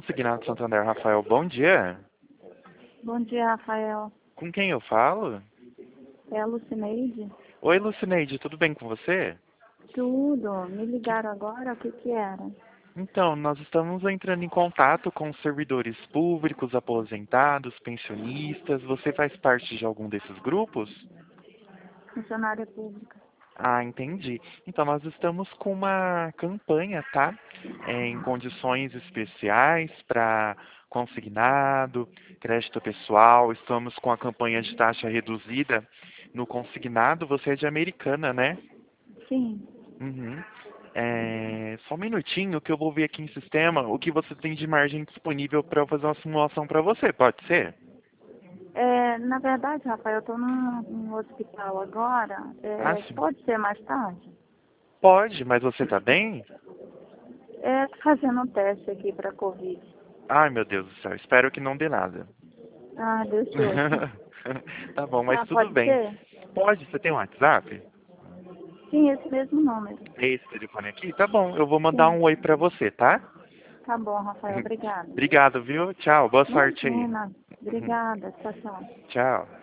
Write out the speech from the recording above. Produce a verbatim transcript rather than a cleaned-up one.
Consignado Santander, Rafael, bom dia. Bom dia, Rafael. Com quem eu falo? É a Lucineide? Oi, Lucineide, tudo bem com você? Tudo. Me ligaram agora? O que que era? Então, nós estamos entrando em contato com servidores públicos, aposentados, pensionistas. Você faz parte de algum desses grupos? Funcionária pública. Ah, entendi. Então, nós estamos com uma campanha, tá? É, em condições especiais para consignado, crédito pessoal. Estamos com a campanha de taxa reduzida no consignado. Você é de Americana, né? Sim. Uhum. É, só um minutinho que eu vou ver aqui em sistema o que você tem de margem disponível para eu fazer uma simulação para você, pode ser? É, na verdade, Rafael, eu estou num, num hospital agora. Ah, É, sim. pode ser mais tarde? Pode, mas você tá bem? É, tô fazendo um teste aqui para Covid. Ai, meu Deus do céu, espero que não dê nada. Ah, Deus te ouça. Tá bom, mas Ah, tudo pode bem. ser? Pode, você tem um WhatsApp? Sim, esse mesmo número. É esse telefone aqui? Tá bom, eu vou mandar Sim. um oi pra você, tá? Tá bom, Rafael. Obrigada. Obrigado, viu? Tchau, boa sorte aí. Imagina. Obrigada. Tchau, tchau. Tchau.